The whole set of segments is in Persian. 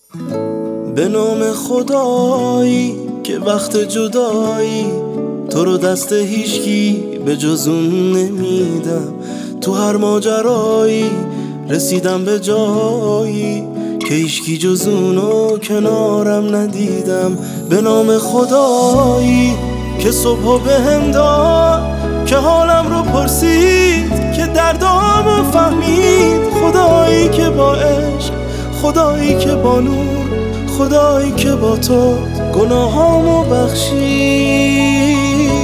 به نام خدایی که وقت جدایی تو رو دست هیچکی به جز اون نمیدم. تو هر ماجرایی رسیدم به جایی که هیچکی جز اونو کنارم ندیدم. به نام خدایی که صبحو بهم داد، که حالم رو پرسید، که دردامو فهمید. خدایی که با عشق، خدایی که با نور، خدایی که با تو گناهامو بخشید.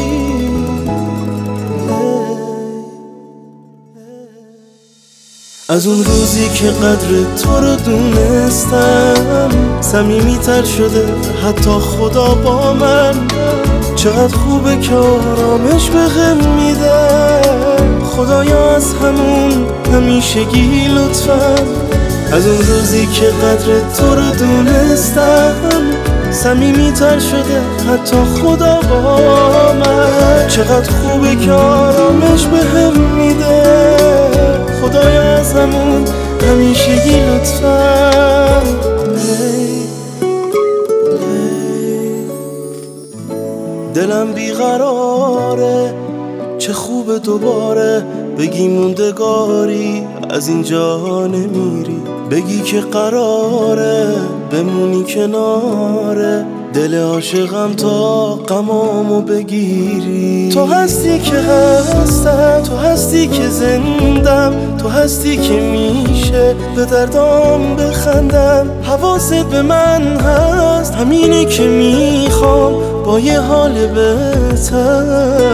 از اون روزی که قدر تو رو دونستم، صمیمی‌تر شده حتی خدا با من. چقدر خوبه که آرامش بهم میده خدایا، از همون همیشگی لطفا. از اون روزی که قدر تو رو دونستم، صمیمی‌تر شده حتی خدا با من. چقدر خوبه که آرامش بهم میده خدایا، از همون همیشگی لطفا. دلم بیقراره، چه خوبه دوباره بگی موندگاری از اینجا نمیری. بگی که قراره بمونی کناره دل عاشقم تا غمامو بگیری. تو هستی که هستم، تو هستی که زندم، تو هستی که میشه به دردام بخندم. حواست به من هست، همینی که میخوام با یه حال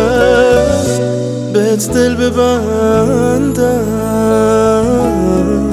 بهتر بهت دل ببندم.